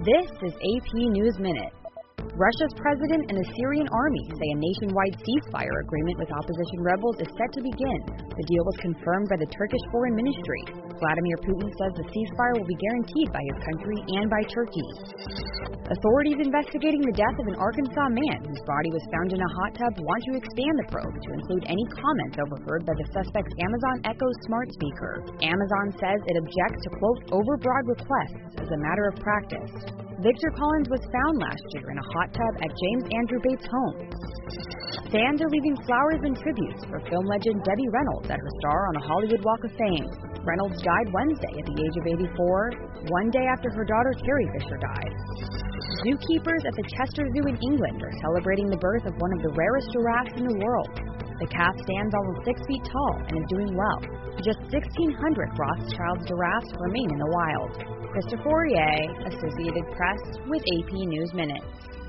This is AP News Minute. Russia's president and the Syrian army say a nationwide ceasefire agreement with opposition rebels is set to begin. The deal was confirmed by the Turkish Foreign Ministry. Vladimir Putin says the ceasefire will be guaranteed by his country and by Turkey. Authorities investigating the death of an Arkansas man whose body was found in a hot tub want to expand the probe to include any comments overheard by the suspect's Amazon Echo smart speaker. Amazon says it objects to, quote, overbroad requests as a matter of practice. Victor Collins was found last year in a hot tub at James Andrew Bates' home. Fans are leaving flowers and tributes for film legend Debbie Reynolds at her star on the Hollywood Walk of Fame. Reynolds died Wednesday at the age of 84, one day after her daughter Carrie Fisher died. Zookeepers at the Chester Zoo in England are celebrating the birth of one of the rarest giraffes in the world. The calf stands almost 6 feet tall and is doing well. Just 1,600 Rothschild giraffes remain in the wild. Christopher Aurier, Associated Press, with AP News Minute.